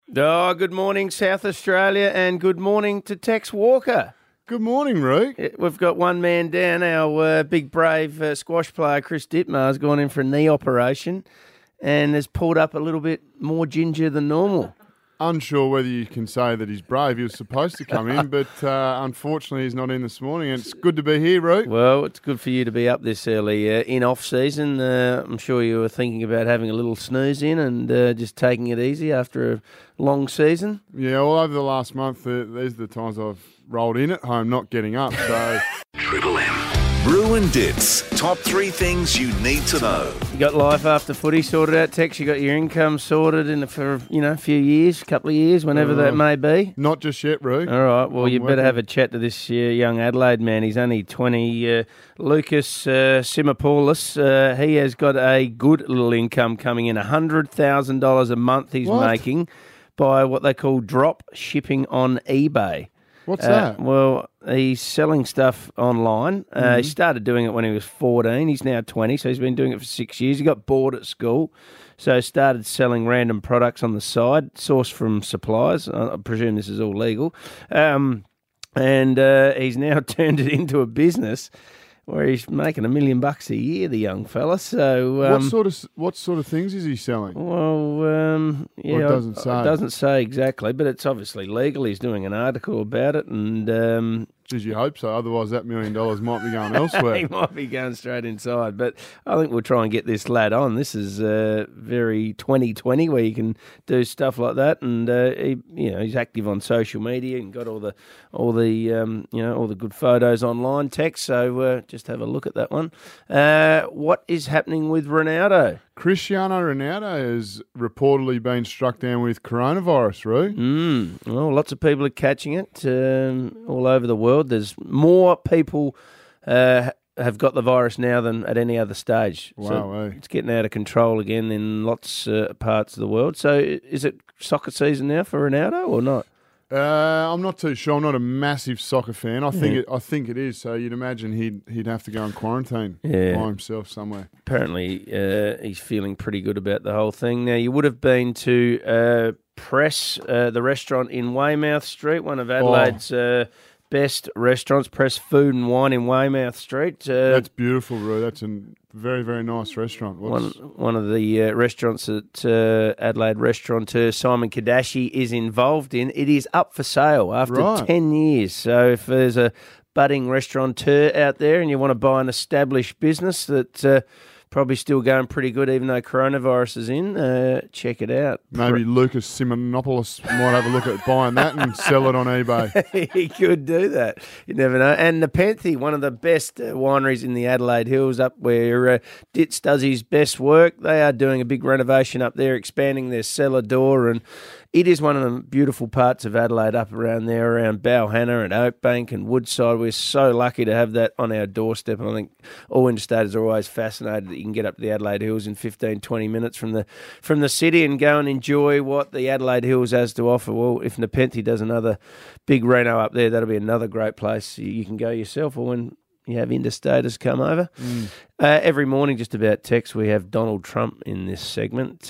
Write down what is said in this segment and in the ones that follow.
Oh, good morning, South Australia, and good morning to Tex Walker. Good morning, Roo. We've got one man down. Our big, brave squash player, Chris Dittmar, has gone in for a knee operation and has pulled up a little bit more ginger than normal. Unsure whether you can say that he's brave. He was supposed to come in, but unfortunately he's not in this morning. It's good to be here, Roo. Well, it's good for you to be up this early in off-season. I'm sure you were thinking about having a little snooze in and just taking it easy after a long season. Yeah, well, over the last month, these are the times I've rolled in at home, not getting up. So Triple M. Brew and Dits. Top 3 things you need to know. You got life after footy sorted out, Tex. You got your income sorted for a few years, couple of years, whenever that may be. Not just yet, Roo. All right. Well, I'm you better working. have a chat to this young Adelaide man. He's only 20. Lucas Simopoulos. He has got a good little income coming in. $100,000 a month he's making by what they call drop shipping on eBay. What's that? Well, he's selling stuff online. He started doing it when he was 14. He's now 20, so he's been doing it for 6 years. He got bored at school, so started selling random products on the side, sourced from suppliers. I presume this is all legal. And he's now turned it into a business where he's making $1 million a year, the young fella. So what sort of things is he selling? Well, yeah, Well, it doesn't say. Exactly, but it's obviously legal. He's doing an article about it, and Geez, you hope so. Otherwise, that $1 million might be going elsewhere. he might be going straight inside. But I think we'll try and get this lad on. This is very 2020 where you can do stuff like that, and he's active on social media and got all the good photos online, Tex. So just have a look at that one. What is happening with Ronaldo? Cristiano Ronaldo has reportedly been struck down with coronavirus, Roo. Well, lots of people are catching it all over the world. There's more people have got the virus now than at any other stage. Wow, so it's getting out of control again in lots of parts of the world. So is it soccer season now for Ronaldo or not? I'm not too sure. I'm not a massive soccer fan. I think it is. So you'd imagine he'd have to go in quarantine by himself somewhere. Apparently, he's feeling pretty good about the whole thing. Now, you would have been to Press, the restaurant in Weymouth Street, one of Adelaide's best restaurants, Press Food and Wine in Weymouth Street. That's beautiful, Roo. That's a very, very nice restaurant. One of the restaurants that Adelaide restaurateur Simon Kadashi is involved in. It is up for sale after 10 years. So if there's a budding restaurateur out there and you want to buy an established business that's probably still going pretty good even though coronavirus is in, check it out. Maybe Lucas Simonopoulos might have a look at buying that and sell it on eBay. He could do that. You never know. And Nepenthe, one of the best wineries in the Adelaide Hills, up where Ditz does his best work. They are doing a big renovation up there, expanding their cellar door, and it is one of the beautiful parts of Adelaide up around there, around Balhanna and Oakbank and Woodside. We're so lucky to have that on our doorstep, and I think all interstaters are always fascinated that you can get up to the Adelaide Hills in 15, 20 minutes from the city and go and enjoy what the Adelaide Hills has to offer. Well, if Nepenthe does another big reno up there, that'll be another great place you can go yourself, or when you have interstaters come over. Every morning, just about Tex, we have Donald Trump in this segment.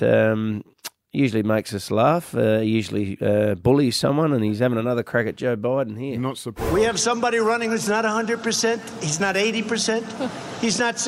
Usually makes us laugh, usually bullies someone, and he's having another crack at Joe Biden here. Not surprised. We have somebody running who's not 100%, he's not 80%, he's not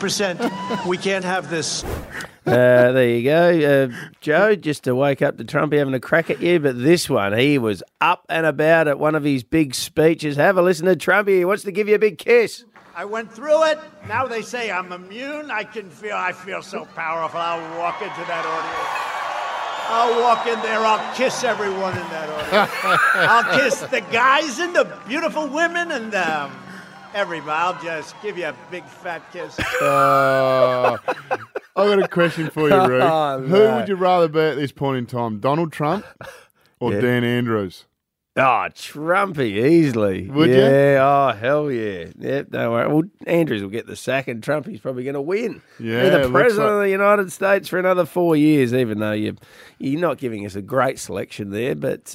60%. We can't have this. There you go. Joe, just to wake up to Trump having a crack at you, but this one, he was up and about at one of his big speeches. Have a listen to Trump here. He wants to give you a big kiss. I went through it. Now they say I'm immune. I feel so powerful. I'll walk into that audience. I'll walk in there, I'll kiss everyone in that audience. I'll kiss the guys and the beautiful women and everybody. I'll just give you a big fat kiss. I've got a question for you, Roo. Who would you rather be at this point in time, Donald Trump or Dan Andrews? Oh, Trumpy, easily. Would you? Yeah, oh, hell yeah. Yep, don't worry. Well, Andrews will get the sack and Trumpy's probably going to win. Yeah, Be the president of the United States for another 4 years, even though you're not giving us a great selection there. But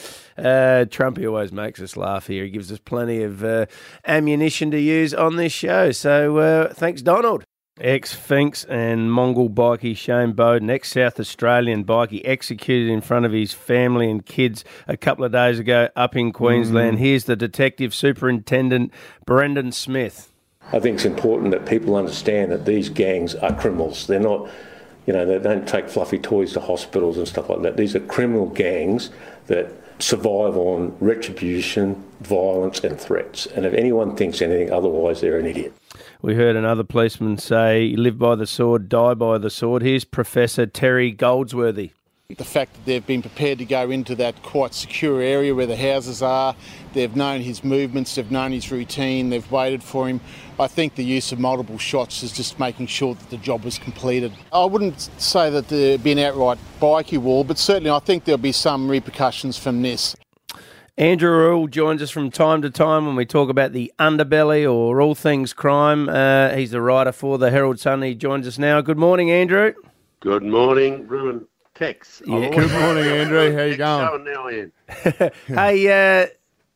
Trumpy always makes us laugh here. He gives us plenty of ammunition to use on this show. So thanks, Donald. Ex-Finks and Mongol bikie Shane Bowden, ex-South Australian bikie, executed in front of his family and kids a couple of days ago up in Queensland. Here's the Detective Superintendent, Brendan Smith. I think it's important that people understand that these gangs are criminals. They're not, they don't take fluffy toys to hospitals and stuff like that. These are criminal gangs that survive on retribution, violence and threats. And if anyone thinks anything otherwise, they're an idiot. We heard another policeman say, live by the sword, die by the sword. Here's Professor Terry Goldsworthy. The fact that they've been prepared to go into that quite secure area where the houses are, they've known his movements, they've known his routine, they've waited for him. I think the use of multiple shots is just making sure that the job was completed. I wouldn't say that there'd be an outright bikie war, but certainly I think there'll be some repercussions from this. Andrew Rule joins us from time to time when we talk about the underbelly or all things crime. He's the writer for the Herald Sun. He joins us now. Good morning, Andrew. Good morning, Ruin Tex. Yeah. Good morning, Andrew. How you going? Now, Ian. Hey,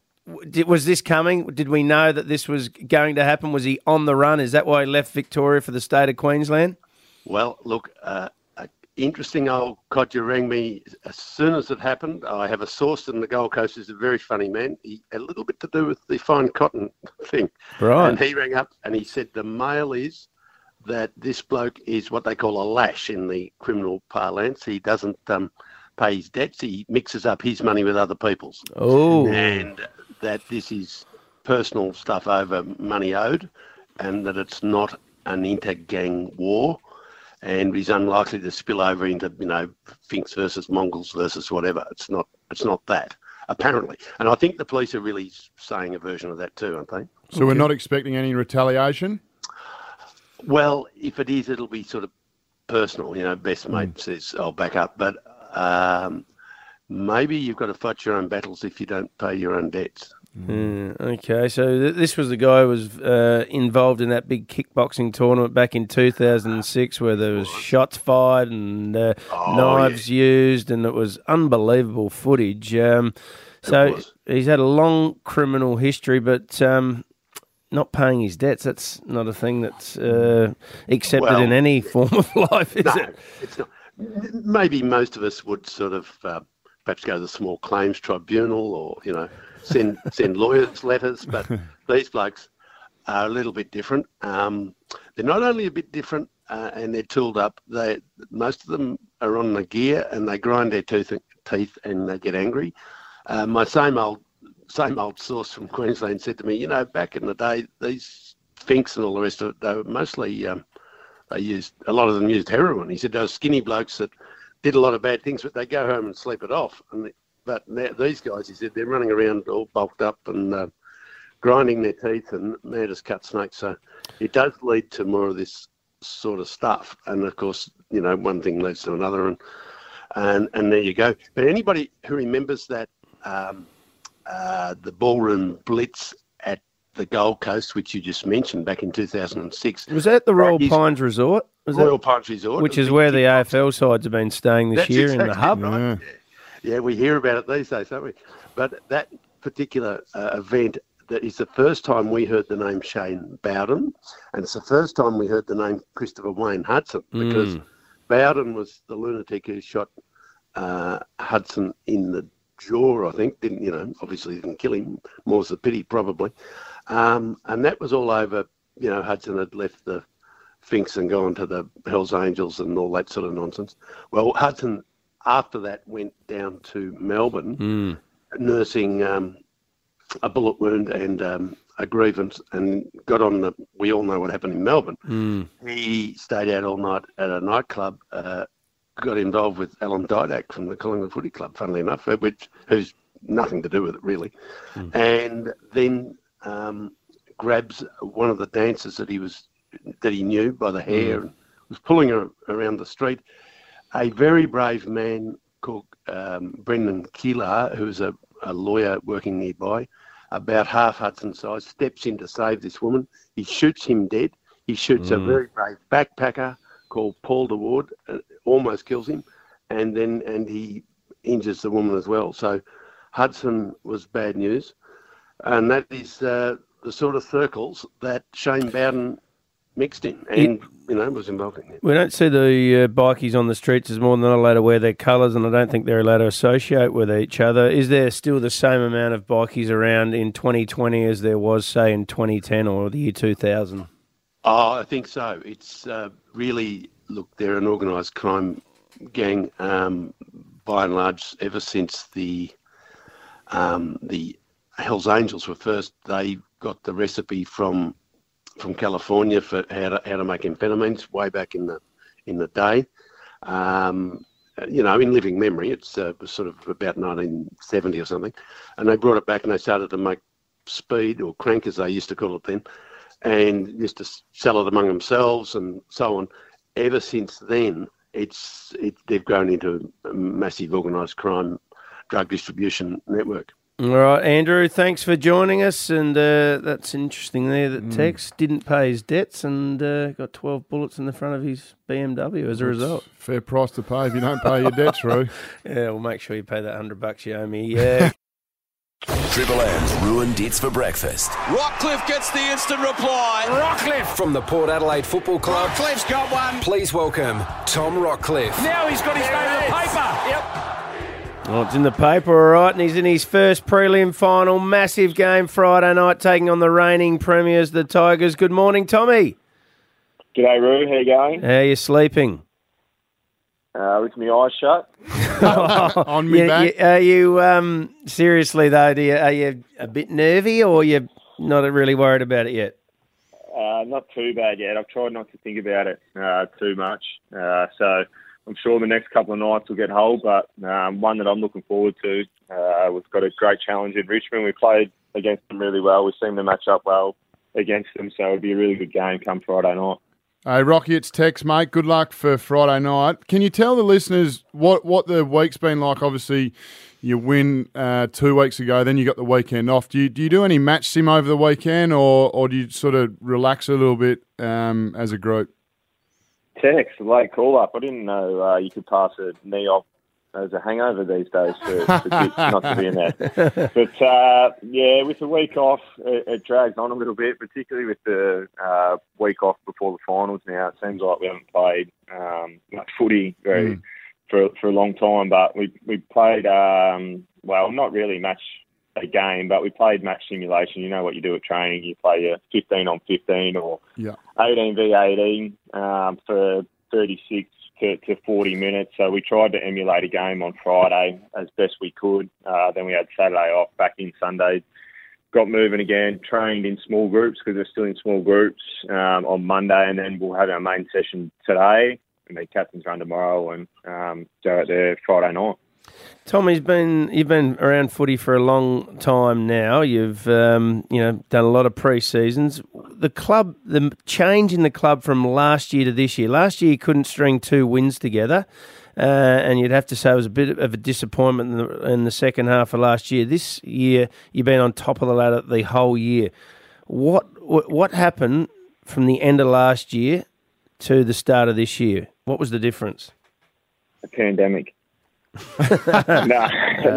was this coming? Did we know that this was going to happen? Was he on the run? Is that why he left Victoria for the state of Queensland? Well, look, interesting old codger rang me as soon as it happened. I have a source in the Gold Coast who's a very funny man. He had a little bit to do with the fine cotton thing. Right. And he rang up and he said the mail is that this bloke is what they call a lash in the criminal parlance. He doesn't pay his debts. He mixes up his money with other people's. Oh. And that this is personal stuff over money owed and that it's not an inter-gang war. And he's unlikely to spill over into, Finks versus Mongols versus whatever. It's not that, apparently. And I think the police are really saying a version of that too, aren't they? So we're not expecting any retaliation? Well, if it is, it'll be sort of personal. Best mate says, I'll back up. But maybe you've got to fight your own battles if you don't pay your own debts. Okay, so this was the guy who was involved in that big kickboxing tournament back in 2006 where there was shots fired and knives used, and it was unbelievable footage. So he's had a long criminal history, but not paying his debts, that's not a thing that's accepted in any form of life, is it? It's not. Maybe most of us would sort of perhaps go to the small claims tribunal or, send lawyers letters, but these blokes are a little bit different. They're not only a bit different and they're tooled up, most of them are on the gear and they grind their teeth and they get angry. My same old source from Queensland said to me, back in the day, these Finks and all the rest of it, they were mostly, a lot of them used heroin. He said those skinny blokes that did a lot of bad things, but they go home and sleep it off. But these guys, he said, they're running around all bulked up and grinding their teeth and mad as cut snakes. So it does lead to more of this sort of stuff. And, of course, one thing leads to another. And there you go. But anybody who remembers that the ballroom blitz at the Gold Coast, which you just mentioned back in 2006. Was that the Royal Pines Resort? Royal Pines Resort. Which is where the AFL sides have been staying this year in the hub. Right. Yeah, we hear about it these days, don't we? But that particular event, that is the first time we heard the name Shane Bowden, and it's the first time we heard the name Christopher Wayne Hudson, because Bowden was the lunatic who shot Hudson in the jaw, I think. Obviously didn't kill him. More's the pity, probably. And that was all over, Hudson had left the Finks and gone to the Hells Angels and all that sort of nonsense. Well, Hudson, after that, went down to Melbourne, nursing a bullet wound and a grievance, and got on we all know what happened in Melbourne. He stayed out all night at a nightclub, got involved with Alan Didak from the Collingwood Footy Club, funnily enough, who's nothing to do with it, really. And then grabs one of the dancers that he knew by the hair and was pulling her around the street. A very brave man called Brendan Keeler, who's a lawyer working nearby, about half Hudson size, steps in to save this woman. He shoots him dead. He shoots a very brave backpacker called Paul DeWard, almost kills him, and he injures the woman as well. So Hudson was bad news, and that is the sort of circles that Shane Bowden mixed in and, was involved in it. We don't see the bikies on the streets as more than they're allowed to wear their colours, and I don't think they're allowed to associate with each other. Is there still the same amount of bikies around in 2020 as there was, say, in 2010 or the year 2000? Oh, I think so. It's really, look, they're an organised crime gang by and large ever since the Hells Angels were first. They got the recipe from California for how to make amphetamines way back in the day. In living memory, it's sort of about 1970 or something, and they brought it back and they started to make speed, or crank as they used to call it then, and used to sell it among themselves and so on. Ever since then, they've grown into a massive organised crime drug distribution network. All right, Andrew, thanks for joining us. And that's interesting there that Tex didn't pay his debts and got 12 bullets in the front of his BMW as a result. Fair price to pay if you don't pay your debts, Roo. Yeah, we'll make sure you pay that $100 you owe me. Yeah. Triple M's Ruined Dits for breakfast. Rockcliffe gets the instant reply. Rockcliffe from the Port Adelaide Football Club. Rockcliffe's got one. Please welcome Tom Rockcliffe. Now he's got his name in the paper. Yep. Well, it's in the paper, all right, and he's in his first prelim final. Massive game Friday night, taking on the reigning premiers, the Tigers. Good morning, Tommy. G'day, Roo. How you going? How are you sleeping? With my eyes shut. On me back. Are you, seriously though, are you a bit nervy or you're not really worried about it yet? Not too bad yet. I've tried not to think about it too much. So I'm sure the next couple of nights will get hold, but one that I'm looking forward to. We've got a great challenge in Richmond. We played against them really well. We seem to match up well against them, so it'll be a really good game come Friday night. Hey, Rocky, it's Tex, mate. Good luck for Friday night. Can you tell the listeners what the week's been like? Obviously, you win 2 weeks ago, then you got the weekend off. Do you do any match sim over the weekend, or do you sort of relax a little bit as a group? Tex, late call-up. I didn't know you could pass a knee off as a hangover these days for kids not to be in there. But, with the week off, it drags on a little bit, particularly with the week off before the finals now. It seems like we haven't played much footy for a long time, but we played, not really match a game, but we played match simulation. You know what you do at training. You play your 15 on 15 or 18 v 18 for 36 to 40 minutes. So we tried to emulate a game on Friday as best we could. Then we had Saturday off, back in Sunday. Got moving again, trained in small groups because we're still in small groups on Monday, and then we'll have our main session today, and the captain's run tomorrow, and go out there Friday night. Tom, you've been around footy for a long time now. You've done a lot of pre-seasons. The change in the club from last year to this year. Last year you couldn't string 2 wins together, and you'd have to say it was a bit of a disappointment in the second half of last year. This year you've been on top of the ladder the whole year. What happened from the end of last year to the start of this year? What was the difference? A pandemic. I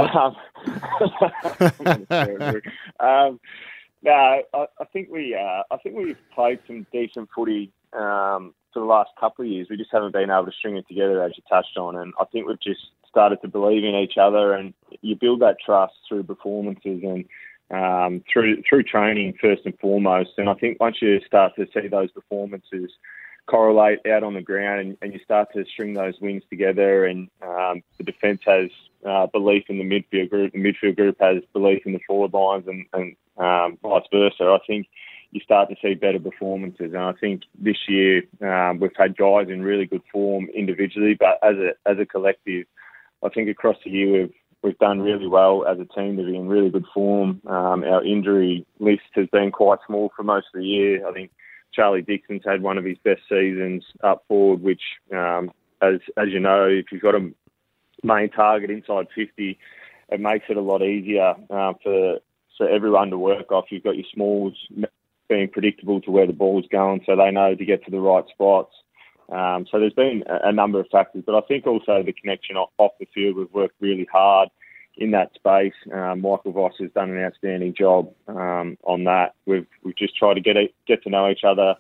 think we've played some decent footy for the last couple of years. We just haven't been able to string it together, as you touched on, and I think we've just started to believe in each other, and you build that trust through performances and through training first and foremost. And I think once you start to see those performances correlate out on the ground and you start to string those wins together, and the defence has belief in the midfield group has belief in the forward lines, and vice versa, I think you start to see better performances. And I think this year we've had guys in really good form individually, but as a collective, I think across the year we've done really well as a team to be in really good form. Our injury list has been quite small for most of the year. I think Charlie Dixon's had one of his best seasons up forward, which, as you know, if you've got a main target inside 50, it makes it a lot easier for everyone to work off. You've got your smalls being predictable to where the ball's going, so they know to get to the right spots. So there's been a number of factors, but I think also the connection off the field, we've worked really hard in that space. Michael Voss has done an outstanding job on that. We've just tried to get to know each other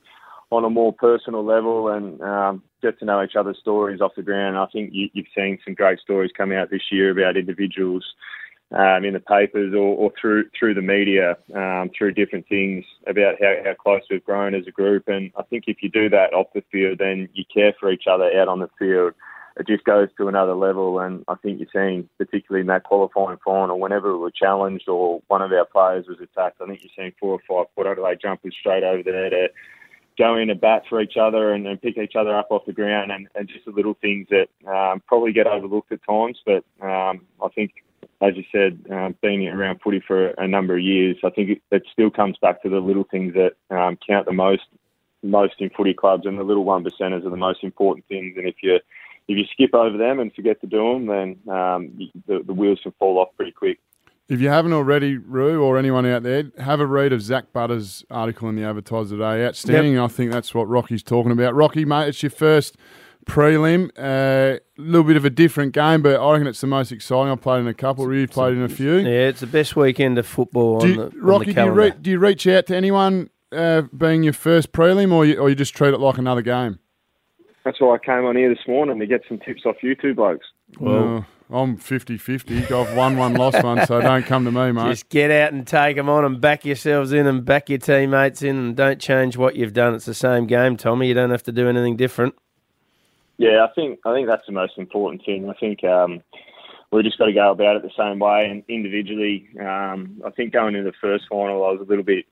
on a more personal level and get to know each other's stories off the ground. I think you've seen some great stories come out this year about individuals in the papers or through the media, through different things about how close we've grown as a group. And I think if you do that off the field, then you care for each other out on the field. It just goes to another level. And I think you're seeing, particularly in that qualifying final, whenever we were challenged or one of our players was attacked, I think you're seeing 4 or 5 foot Adelaide jumpers straight over there to go in and bat for each other and pick each other up off the ground, and just the little things that probably get overlooked at times. But I think, as you said, being around footy for a number of years, I think it still comes back to the little things that count the most in footy clubs, and the little 1%ers are the most important things. And if you skip over them and forget to do them, then the wheels can fall off pretty quick. If you haven't already, Roo, or anyone out there, have a read of Zach Butters' article in the Advertiser today. Outstanding. Yep. I think that's what Rocky's talking about. Rocky, mate, it's your first prelim. A little bit of a different game, but I reckon it's the most exciting. I've played in a couple. You've played in a few. Yeah, it's the best weekend of football on the calendar. Do you reach out to anyone being your first prelim, or you just treat it like another game? That's why I came on here this morning to get some tips off you two blokes. Well, I'm 50-50. I've won one, lost one, so don't come to me, mate. Just get out and take them on and back yourselves in and back your teammates in, and don't change what you've done. It's the same game, Tommy. You don't have to do anything different. Yeah, I think that's the most important thing. I think we've just got to go about it the same way. And individually, I think going into the first final, I was a little bit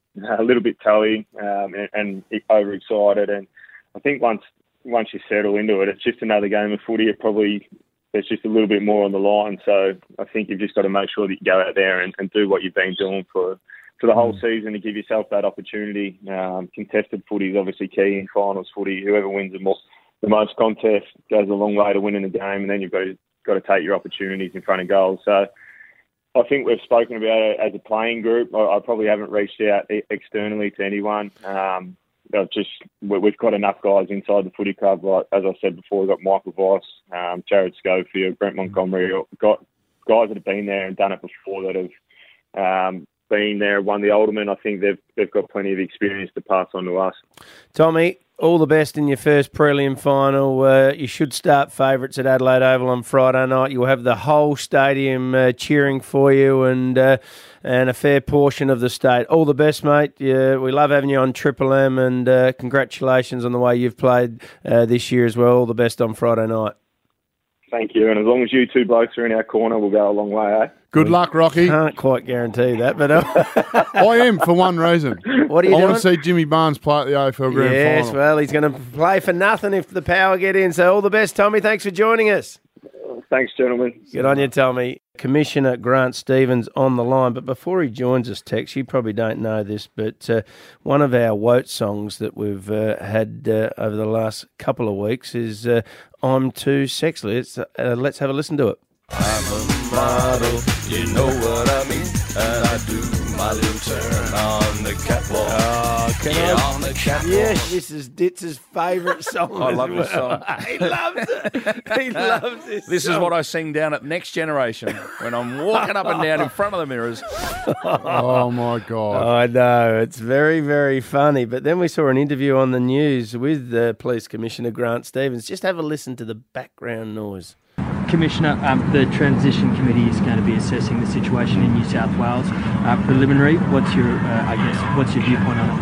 toey and overexcited. And I think once you settle into it, it's just another game of footy. There's just a little bit more on the line. So I think you've just got to make sure that you go out there and do what you've been doing for the whole season to give yourself that opportunity. Contested footy is obviously key in finals footy. Whoever wins the most contests goes a long way to winning the game, and then you've got to take your opportunities in front of goals. So I think we've spoken about it as a playing group. I probably haven't reached out externally to anyone. We've got enough guys inside the footy club. Like, as I said before, we've got Michael Weiss, Jared Schofield, Brent Montgomery. We've got guys that have been there and done it before that have been there, won the Ultimate. I think they've got plenty of experience to pass on to us. Tommy, all the best in your first prelim final. You should start favourites at Adelaide Oval on Friday night. You'll have the whole stadium cheering for you and a fair portion of the state. All the best, mate. We love having you on Triple M, and congratulations on the way you've played this year as well. All the best on Friday night. Thank you, and as long as you two blokes are in our corner, we'll go a long way, eh? Good luck, Rocky. Can't quite guarantee that, but I am for one reason. What are you doing? I want to see Jimmy Barnes play at the AFL Grand Final. Yes, well, he's going to play for nothing if the Power get in. So all the best, Tommy. Thanks for joining us. Thanks, gentlemen. Good on you, Tommy. Commissioner Grant Stevens on the line. But before he joins us, Tex, you probably don't know this, but one of our Woat songs that we've had over the last couple of weeks is I'm Too Sexy. Let's have a listen to it. I'm a model, you know what I mean, and I do my little turn on the catwalk. On the catwalk. Yes, this is Ditz's favourite song. I love this song. He loves it. He loves this This song. is what I sing down at Next Generation when I'm walking up and down in front of the mirrors. Oh, my God. I know. It's very, very funny. But then we saw an interview on the news with Police Commissioner Grant Stevens. Just have a listen to the background noise. Commissioner, the Transition Committee is going to be assessing the situation in New South Wales. Preliminary, what's your viewpoint on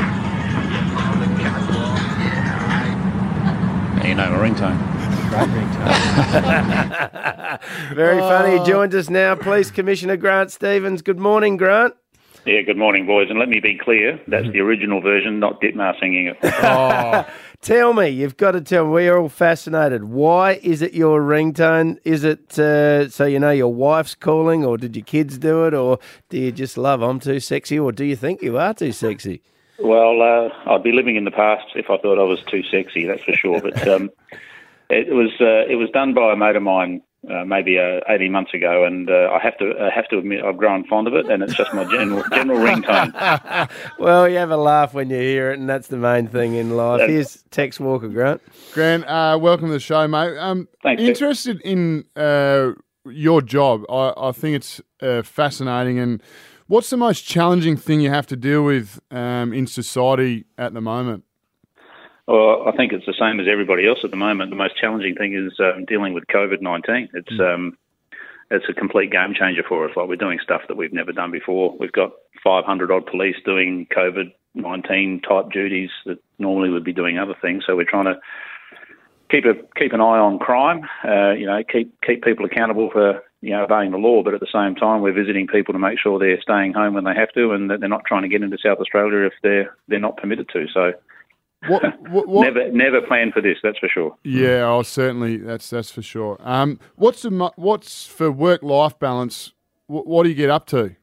it? You know, my ringtone. Great ringtone. Very funny. He joins us now, Police Commissioner Grant Stevens. Good morning, Grant. Yeah, good morning, boys. And let me be clear, that's the original version, not Ditmar singing it. Oh, tell me, you've got to tell me, we're all fascinated. Why is it your ringtone? Is it so you know your wife's calling, or did your kids do it, or do you just love I'm Too Sexy, or do you think you are too sexy? Well, I'd be living in the past if I thought I was too sexy, that's for sure. But it was done by a mate of mine maybe 18 months ago, and I have to admit I've grown fond of it, and it's just my general ringtone. Well, you have a laugh when you hear it, and that's the main thing in life. Here's Tex Walker, Grant. Grant, welcome to the show, mate. Thanks. Interested in your job. I think it's fascinating. And what's the most challenging thing you have to deal with in society at the moment? Well, I think it's the same as everybody else at the moment. The most challenging thing is dealing with COVID-19. It's a complete game changer for us. Like, we're doing stuff that we've never done before. We've got 500 odd police doing COVID-19 type duties that normally would be doing other things. So we're trying to keep an eye on crime. Keep people accountable for obeying the law. But at the same time, we're visiting people to make sure they're staying home when they have to, and that they're not trying to get into South Australia if they're not permitted to. So. What? Never planned for this. That's for sure. Yeah, certainly. That's for sure. What's for work-life balance? What do you get up to?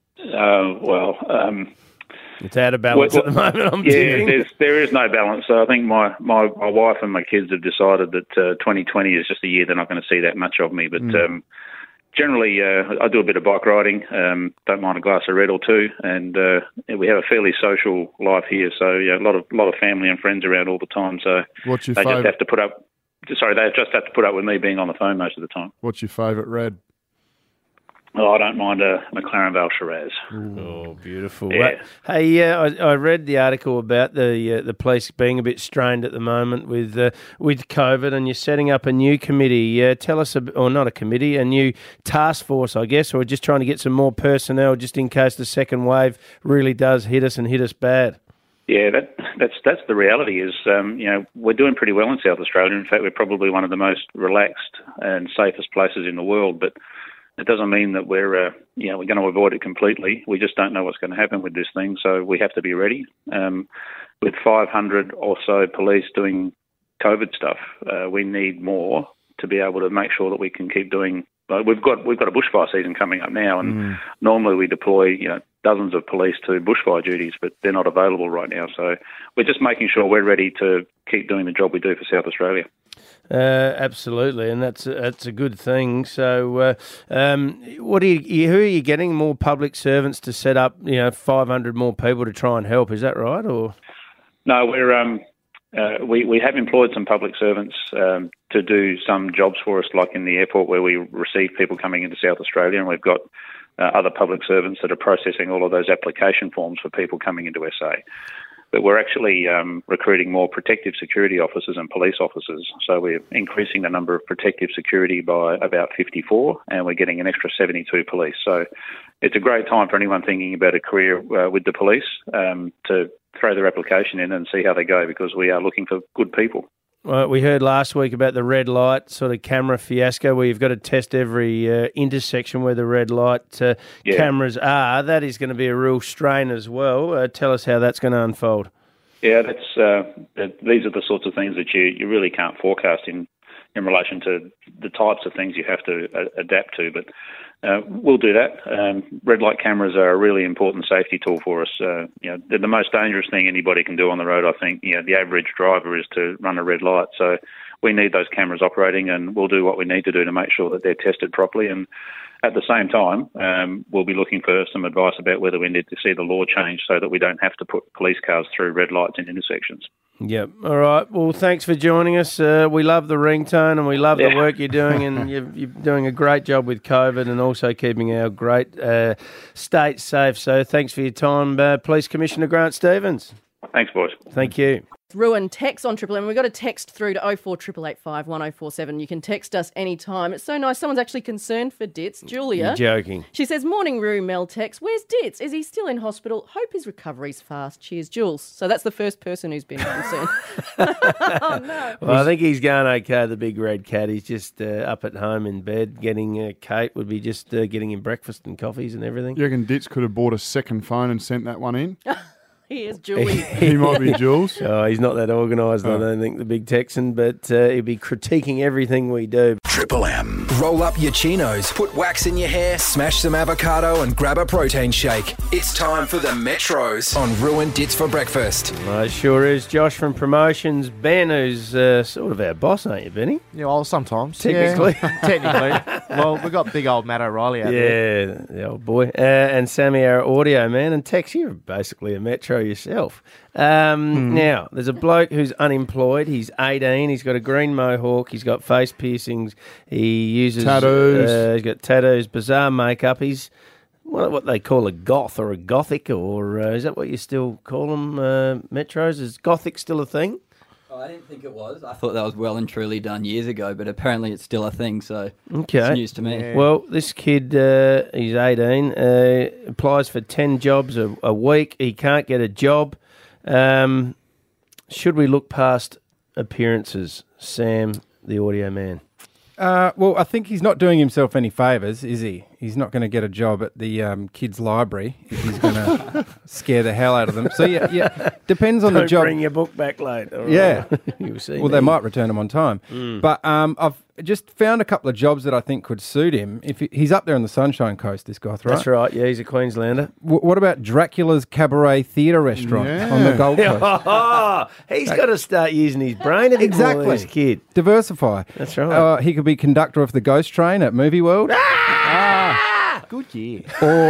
It's out of balance at the moment. I'm thinking. There is no balance. So I think my wife and my kids have decided that 2020 is just a year they're not going to see that much of me. But generally, I do a bit of bike riding. Don't mind a glass of red or two, and we have a fairly social life here. So a lot of family and friends around all the time. So what's your they favourite? just have to put up. Sorry, they just have to put up with me being on the phone most of the time. What's your favourite red? Oh, I don't mind a McLaren Val Shiraz. Oh, beautiful. Yeah. Hey, I read the article about the police being a bit strained at the moment with COVID, and you're setting up a new committee. Tell us, or not a committee, a new task force, I guess, or just trying to get some more personnel just in case the second wave really does hit us and hit us bad. Yeah, that's the reality is, we're doing pretty well in South Australia. In fact, we're probably one of the most relaxed and safest places in the world, but it doesn't mean that we're going to avoid it completely. We just don't know what's going to happen with this thing, so we have to be ready. With 500 or so police doing COVID stuff, we need more to be able to make sure that we can keep doing. We've got a bushfire season coming up now, and normally we deploy dozens of police to bushfire duties, but they're not available right now. So we're just making sure we're ready to keep doing the job we do for South Australia. Absolutely, and that's a good thing. So, who are you getting? More public servants to set up? 500 more people to try and help. Is that right? Or no, we have employed some public servants to do some jobs for us, like in the airport where we receive people coming into South Australia, and we've got other public servants that are processing all of those application forms for people coming into SA. But we're actually recruiting more protective security officers and police officers. So we're increasing the number of protective security by about 54, and we're getting an extra 72 police. So it's a great time for anyone thinking about a career with the police to throw their application in and see how they go, because we are looking for good people. Well, we heard last week about the red light sort of camera fiasco where you've got to test every intersection where the red light cameras are. That is going to be a real strain as well. Tell us how that's going to unfold. Yeah, these are the sorts of things that you really can't forecast in relation to the types of things you have to adapt to. But we'll do that. Red light cameras are a really important safety tool for us. They're the most dangerous thing anybody can do on the road, I think. The average driver is to run a red light. So we need those cameras operating, and we'll do what we need to do to make sure that they're tested properly. And at the same time, we'll be looking for some advice about whether we need to see the law change so that we don't have to put police cars through red lights in intersections. Yep. All right. Well, thanks for joining us. We love the ringtone and we love the work you're doing, and you're doing a great job with COVID and also keeping our great state safe. So thanks for your time, Police Commissioner Grant Stevens. Thanks, boys. Thank you. Ruin text on Triple M. We've got a text through to 048885 1047. You can text us anytime. It's so nice. Someone's actually concerned for Ditz. Julia. You're joking. She says, morning, Roo, Mel text. Where's Ditz? Is he still in hospital? Hope his recovery's fast. Cheers, Jules. So that's the first person who's been concerned. Oh, no. Well, I think he's going okay, the big red cat. He's just up at home in bed getting Kate would be just getting him breakfast and coffees and everything. You reckon Ditz could have bought a second phone and sent that one in? He is Julie. He might be Jules. Oh, he's not that organised, I don't think, the big Texan, but he'll be critiquing everything we do. Triple M. Roll up your chinos, put wax in your hair, smash some avocado and grab a protein shake. It's time for the Metros on Ruin Ditz for breakfast. Well, it sure is. Josh from Promotions. Ben, who's sort of our boss, aren't you, Benny? Yeah, well, sometimes. Technically. Yeah, technically. Well, we've got big old Matt O'Reilly out there. Yeah, the old boy. And Sammy, our audio man. And Tex, you're basically a Metro yourself. Now, there's a bloke who's unemployed. He's 18. He's got a green mohawk. He's got face piercings. He uses tattoos. He's got tattoos, bizarre makeup. He's what they call a goth or a gothic, or is that what you still call them, Metros? Is gothic still a thing? I didn't think it was. I thought that was well and truly done years ago, but apparently it's still a thing, so Okay. it's news to me. Yeah. Well, this kid, he's 18, applies for 10 jobs a week. He can't get a job. Should we look past appearances? Sam, the audio man. Well, I think he's not doing himself any favours, is he? He's not going to get a job at the kids' library if he's going to scare the hell out of them. So, yeah, depends on the Don't job. bring your book back late. All Yeah. right. You'll see Well, me. they might return them on time. Mm. But I've just found a couple of jobs that I think could suit him. If he's up there on the Sunshine Coast, this Goth, right? That's right. Yeah, he's a Queenslander. What about Dracula's Cabaret Theatre Restaurant on the Gold Coast? Oh, he's got to start using his brain a bit more, Exactly. this kid. Diversify. That's right. He could be conductor of the Ghost Train at Movie World. Good year.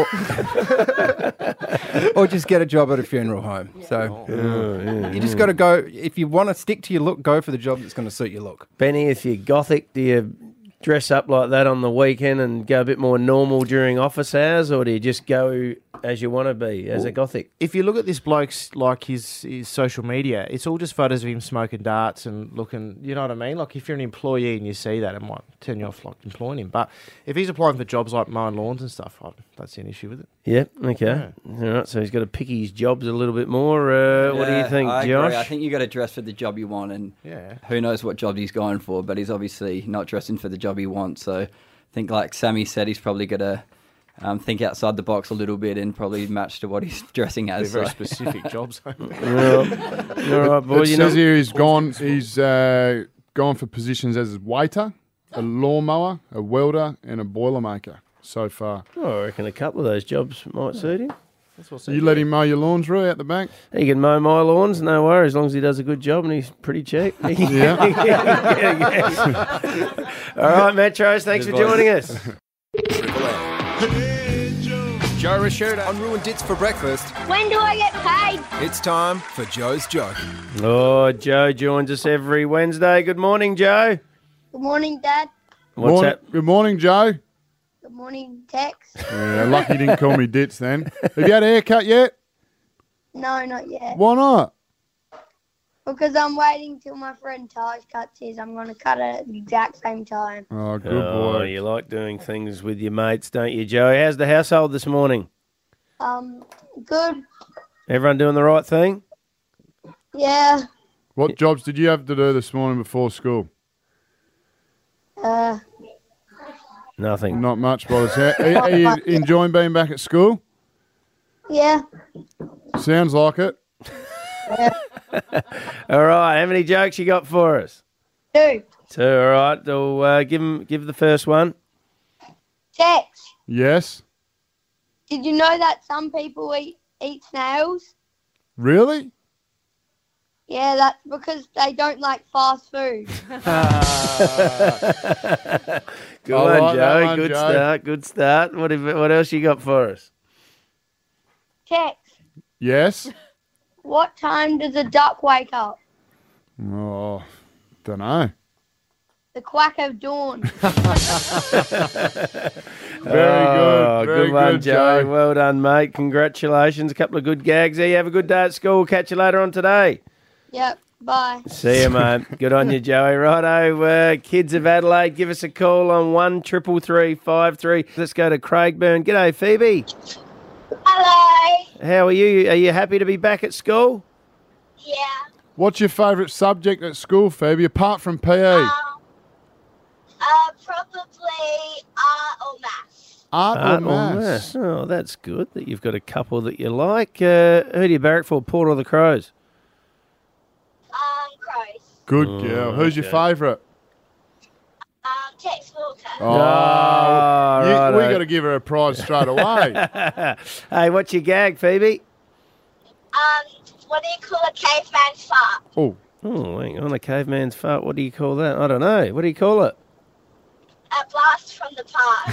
Or just get a job at a funeral home. So you just got to go. If you want to stick to your look, go for the job that's going to suit your look. Benny, if you're gothic, do you dress up like that on the weekend and go a bit more normal during office hours, or do you just go as you want to be as a gothic? If you look at this bloke's like his social media, it's all just photos of him smoking darts and looking. You know what I mean? Like if you're an employee and you see that, it might turn you off like employing him. But if he's applying for jobs like mowing lawns and stuff, I don't see an issue with it. Yeah, okay. All right, so he's got to pick his jobs a little bit more. What do you think, I Josh? agree. I think you got to dress for the job you want, and who knows what job he's going for, but he's obviously not dressing for the job he wants. So I think, like Sammy said, he's probably got to think outside the box a little bit and probably match to what he's dressing as. They're very specific jobs. All right, boys. It says here he's gone for positions as a waiter, a lawnmower, a welder, and a boilermaker so far. Oh, I reckon a couple of those jobs might suit him. You let him mow your lawns, Rui, out the back? He can mow my lawns, no worry, as long as he does a good job and he's pretty cheap. Yeah. All right, Metros, thanks for joining us. Joe Rashuda on Ruined Dits for breakfast. When do I get paid? It's time for Joe's Joke. Oh, Joe joins us every Wednesday. Good morning, Joe. Good morning, Dad. What's that? Good morning, Joe. Good morning, Tex. Yeah, lucky you didn't call me Dits then. Have you had a haircut yet? No, not yet. Why not? Because I'm waiting till my friend Taj cuts his. I'm going to cut it at the exact same time. Oh, good Oh, boy. you like doing things with your mates, don't you, Joe? How's the household this morning? Good. Everyone doing the right thing? Yeah. What jobs did you have to do this morning before school? Nothing. Not much, by the sound. Are you enjoying being back at school? Yeah. Sounds like it. All right, how many jokes you got for us? 2. Two, all right. So, give the first one. Tex, Yes. did you know that some people eat snails? Really? Yeah, that's because they don't like fast food. Good I one, like that Joe. one, Good Joe. start. Good start. What else you got for us? Tex, Yes. what time does a duck wake up? Oh, don't know. The quack of dawn. Very good. Very good one, good, Joe. Joe. Well done, mate. Congratulations. A couple of good gags there. You have a good day at school. Catch you later on today. Yep, bye. See you, mate. Good on you, Joey. Righto, kids of Adelaide, give us a call on 1-333-53. Let's go to Craigburn. G'day, Phoebe. Hello. How are you? Are you happy to be back at school? Yeah. What's your favourite subject at school, Phoebe, apart from PE? Probably art or maths. Art or maths? Oh, that's good that you've got a couple that you like. Who do you barrack for, Port or the Crows? Crows. Good girl. Who's your okay. favourite? Tex Walker. Oh, we righto. got to give her a prize straight away. Hey, what's your gag, Phoebe? What do you call a caveman's fart? Oh. Oh, hang on, a caveman's fart. What do you call that? I don't know. What do you call it? A blast from the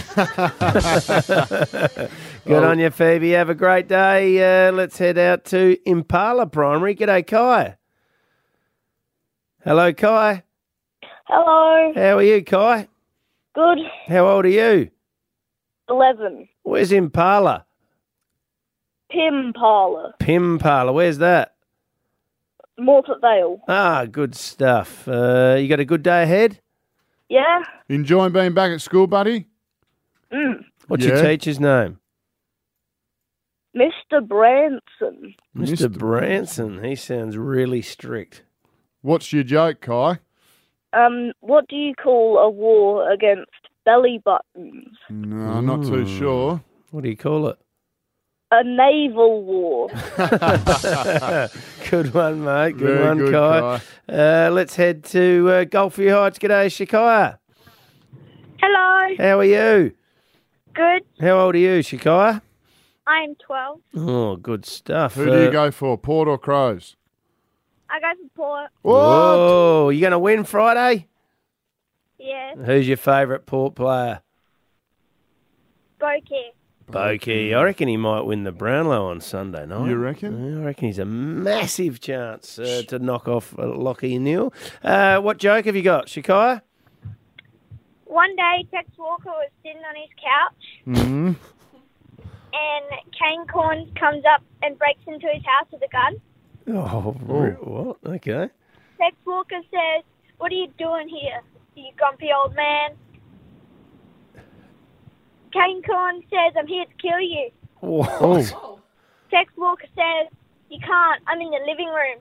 past. Good on you, Phoebe. Have a great day. Let's head out to Impala Primary. G'day, Kai. Hello, Kai. Hello. How are you, Kai? Good. How old are you? 11. Where's Impala? Pim Parlour. Pimpala. Where's that? Morpeth Vale. Ah, good stuff. You got a good day ahead? Yeah. Enjoying being back at school, buddy? What's your teacher's name? Mr. Branson. Mr. Branson. He sounds really strict. What's your joke, Kai? What do you call a war against belly buttons? No, I'm not too sure. What do you call it? A naval war. Good one, mate. Good Very one, good, Kai. Let's head to Golfy Heights. G'day, Shikaya. Hello. How are you? Good. How old are you, Shikaya? I am 12. Oh, good stuff. Who do you go for, Port or Crows? I go for Port. Whoa, you going to win Friday? Yeah. Who's your favourite Port player? Bokeh. Bokeh. I reckon he might win the Brownlow on Sunday night. You reckon? Yeah, I reckon he's a massive chance to knock off Lockie Neal. What joke have you got, Shikaya? One day, Tex Walker was sitting on his couch, Mm-hmm. and Kane Corns comes up and breaks into his house with a gun. Oh, what? Okay. Tex Walker says, "What are you doing here, you grumpy old man?" Kane Corns says, "I'm here to kill you." What? Tex Walker says, "You can't. I'm in the living room."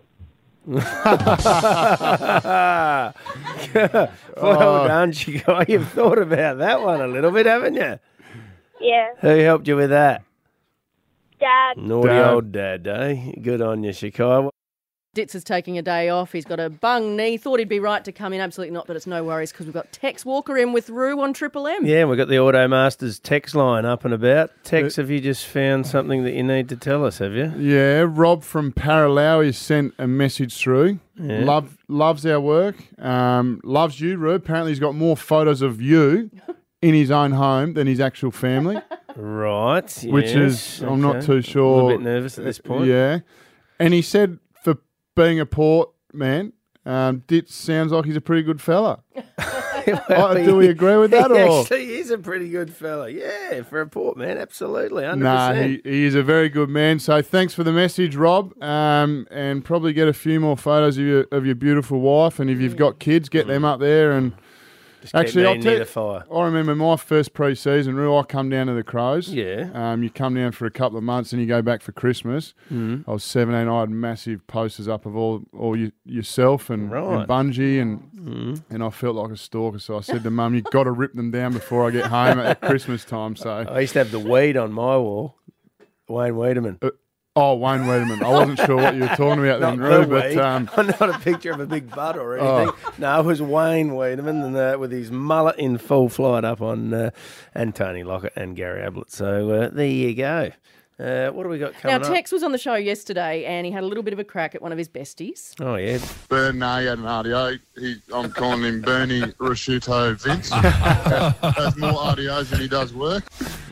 Well done, Chico. You've thought about that one a little bit, haven't you? Yeah. Who helped you with that? Dad. Naughty old dad, eh? Good on you, Chico. Ditz is taking a day off. He's got a bung knee. Thought he'd be right to come in. Absolutely not, but it's no worries because we've got Tex Walker in with Roo on Triple M. Yeah, we've got the Auto Masters text line up and about. Tex, have you just found something that you need to tell us, have you? Yeah, Rob from Paralow has sent a message through. Yeah. Loves our work. Loves you, Roo. Apparently he's got more photos of you in his own home than his actual family. Right. Which yes, is, I'm not okay. too sure. A little bit nervous at this point. Yeah. And he said, for being a Port man, Ditz sounds like he's a pretty good fella. Do we agree with that? He Or? actually is a pretty good fella. Yeah, for a Port man, absolutely, 100%. Nah, he is a very good man. So thanks for the message, Rob. And probably get a few more photos of your beautiful wife. And if you've got kids, get them up there. And Just keep me near the fire. I remember my first pre-season, I come down to the Crows. Yeah. You come down for a couple of months and you go back for Christmas. I was 17. I had massive posters up of all yourself and Bungie and I felt like a stalker. So I said to Mum, "You've got to rip them down before I get home at Christmas time." So I used to have the weed on my wall. Wayne Wiedemann. Wayne Wiedemann. I wasn't sure what you were talking about then, Roo, but not a picture of a big butt or anything. No, it was Wayne Wiedemann and, with his mullet in full flight up on and Tony Lockett and Gary Ablett. So there you go. What do we got coming up? Now, Tex was on the show yesterday and he had a little bit of a crack at one of his besties. Oh, yeah. He had an RDO. I'm calling him Bernie Rashuto Vince. Has more RDOs than he does work.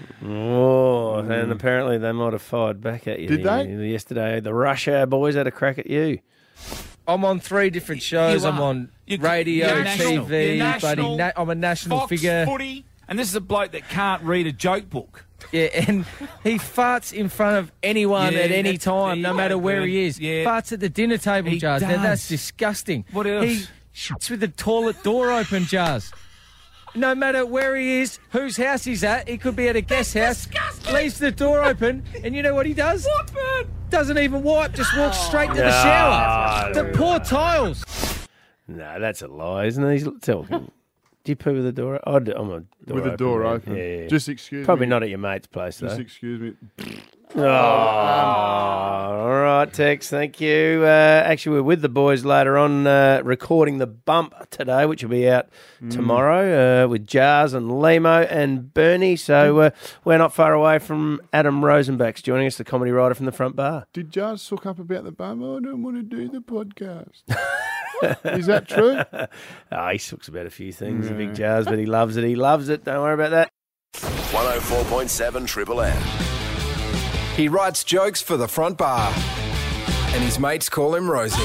Oh, and apparently they might have fired back at you. Did they? Yesterday, the Rush Hour boys had a crack at you. I'm on 3 different shows. I'm on radio, you're national. TV, You're national. buddy. I'm a national Fox, figure. Footy, and this is a bloke that can't read a joke book. Yeah, and he farts in front of anyone at any time, no matter where he is. Yeah. Farts at the dinner table, He Jars. Now, that's does. disgusting. What else? He shits with the toilet door open, Jars. No matter where he is, whose house he's at, he could be at a guest house, leaves the door open, and you know what he does? Doesn't even wipe, just walks straight to the shower. The poor tiles. No, that's a lie, isn't it? He's talking. Do you poo with the door? I'm a door With the door open. Yeah. Just excuse Probably me. not at your mate's place, though. Just excuse me. Oh, all right, Tex, thank you. Actually, we're with the boys later on recording The Bump today, which will be out tomorrow with Jars and Limo and Bernie. So we're not far away from Adam Rosenbach's joining us, the comedy writer from the front bar. Did Jars suck up about the bum? I don't want to do the podcast. Is that true? He sucks about a few things, the big Jars, but he loves it. He loves it. Don't worry about that. 104.7 Triple M. He writes jokes for the front bar, and his mates call him Rosie.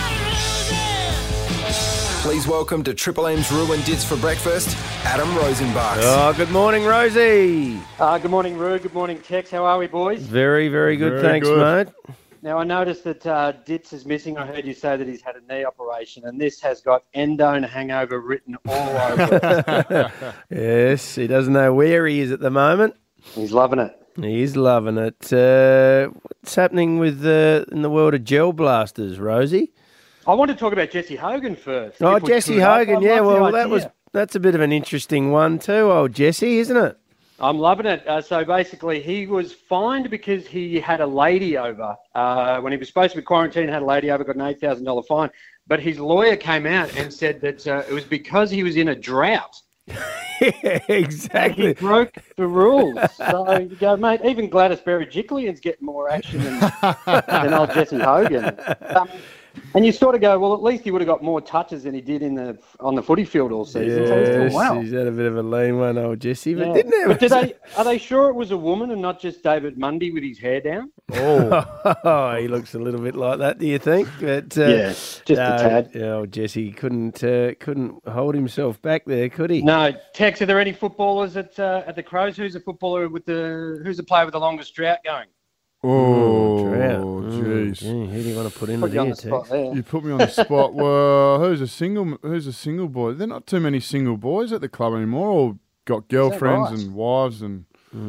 Please welcome to Triple M's Roo and Ditz for breakfast, Adam Rosenbach. Oh, good morning, Rosie. Good morning, Roo. Good morning, Tex. How are we, boys? Very, very good. Very Thanks, good. mate. Now, I noticed that Ditz is missing. I heard you say that he's had a knee operation, and this has got endone hangover written all over it. Yes, he doesn't know where he is at the moment. He's loving it. He is loving it. What's happening with in the world of gel blasters, Rosie? I want to talk about Jesse Hogan first. Oh, if we Jesse could. Hogan, I yeah. love the Well, idea. that's a bit of an interesting one too, old Jesse, isn't it? I'm loving it. So basically, he was fined because he had a lady over. When he was supposed to be quarantined, had a lady over, got an $8,000 fine. But his lawyer came out and said that it was because he was in a drought. Yeah, exactly. He broke the rules. So you go, mate, even Gladys Berejiklian's getting more action than old Jesse Hogan. And you sort of go, well, at least he would have got more touches than he did on the footy field all season. So he's doing well. He's had a bit of a lean one, old Jesse, but Yeah. didn't have. But are they sure it was a woman and not just David Mundy with his hair down? Oh, he looks a little bit like that. Do you think? But Yeah, just a tad. Yeah, old Jesse couldn't hold himself back there, could he? No, Tex, are there any footballers at the Crows? Who's a player with the longest drought going? Oh, Drought. jeez. Who do you want to put in Put you on here, the spot Tex? there. You put me on the spot. Well, who's a single boy? There are not too many single boys at the club anymore. All got girlfriends right? and wives, and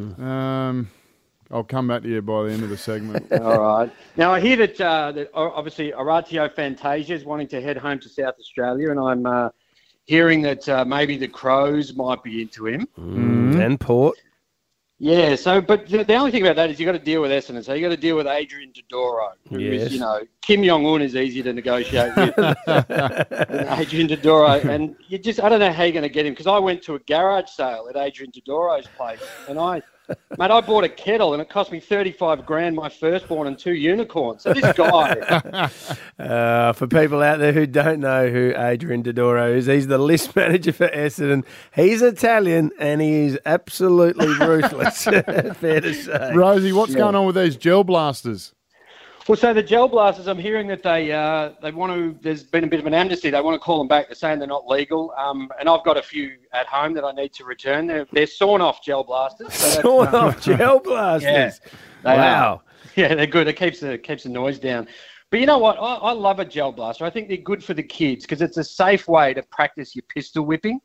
I'll come back to you by the end of the segment. All right. Now, I hear that obviously Orazio Fantasia is wanting to head home to South Australia, and I'm hearing that maybe the Crows might be into him. And Port. Yeah, but the only thing about that is you got to deal with Essendon. So you got to deal with Adrian Dodoro, who Yes. is, Kim Jong-un is easier to negotiate with than Adrian Dodoro. And I don't know how you're going to get him, because I went to a garage sale at Adrian Dodoro's place, and I bought a kettle and it cost me $35,000, my firstborn, and 2 unicorns. So this guy. For people out there who don't know who Adrian Dodoro is, he's the list manager for Essendon. He's Italian and he is absolutely ruthless. Fair to say. Rosie, what's going on with these gel blasters? Well, so the gel blasters, I'm hearing that they want to. There's been a bit of an amnesty. They want to call them back. They're saying they're not legal. And I've got a few at home that I need to return. They're sawn-off gel blasters. So Sawn-off gel blasters. Yeah, they Wow. are. Yeah, they're good. It keeps the noise down. But you know what? I love a gel blaster. I think they're good for the kids because it's a safe way to practice your pistol whipping.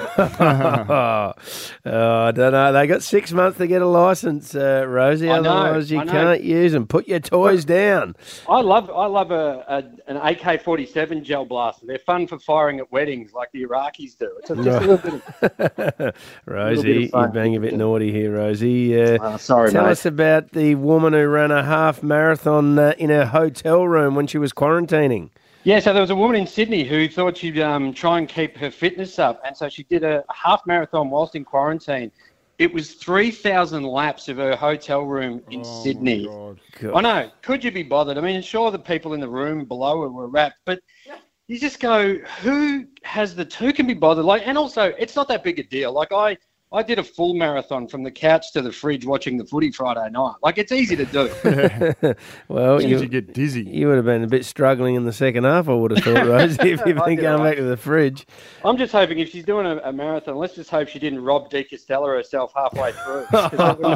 I don't know. They got 6 months to get a license, Rosie. I know, Otherwise, you I know. can't use them. Put your toys down. I love an AK-47 gel blaster. They're fun for firing at weddings like the Iraqis do. It's just a little bit of Rosie, fun. you're being a bit naughty here, Rosie. Sorry, Tell mate. us about the woman who ran a half marathon in her hotel room when she was quarantining. Yeah, so there was a woman in Sydney who thought she'd try and keep her fitness up, and so she did a half marathon whilst in quarantine. It was 3,000 laps of her hotel room in Sydney. God. I know. Could you be bothered? I mean, sure, the people in the room below her were wrapped, but you just go, who can be bothered? And also, it's not that big a deal. I did a full marathon from the couch to the fridge watching the footy Friday night. It's easy to do. Well, You get dizzy. You would have been a bit struggling in the second half, I would have thought, Rosie, if you've been going back to the fridge. I'm just hoping if she's doing a marathon, let's just hope she didn't rob De Castella herself halfway through. 'Cause that wouldn't have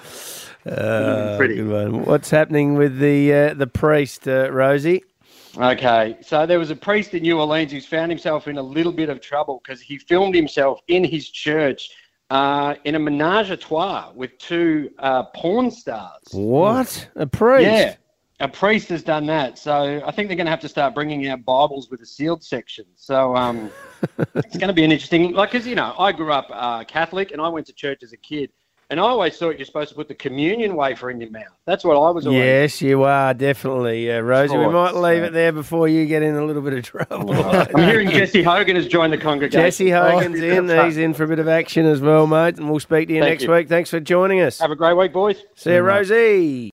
been pretty. Good one. What's happening with the priest, Rosie? Okay, so there was a priest in New Orleans who's found himself in a little bit of trouble because he filmed himself in his church in a menage a trois with 2 porn stars. What? A priest? Yeah, a priest has done that. So I think they're going to have to start bringing out Bibles with a sealed section. So it's going to be an interesting, because, I grew up Catholic and I went to church as a kid. And I always thought you're supposed to put the communion wafer in your mouth. That's what I was always. Yes, you are, definitely. Rosie, we Right, might leave so- it there before you get in a little bit of trouble. I'm hearing Jesse Hogan has joined the congregation. Jesse Hogan's in. He's in for a bit of action as well, mate. And we'll speak to you Thank next you. week. Thanks for joining us. Have a great week, boys. See you, Rosie.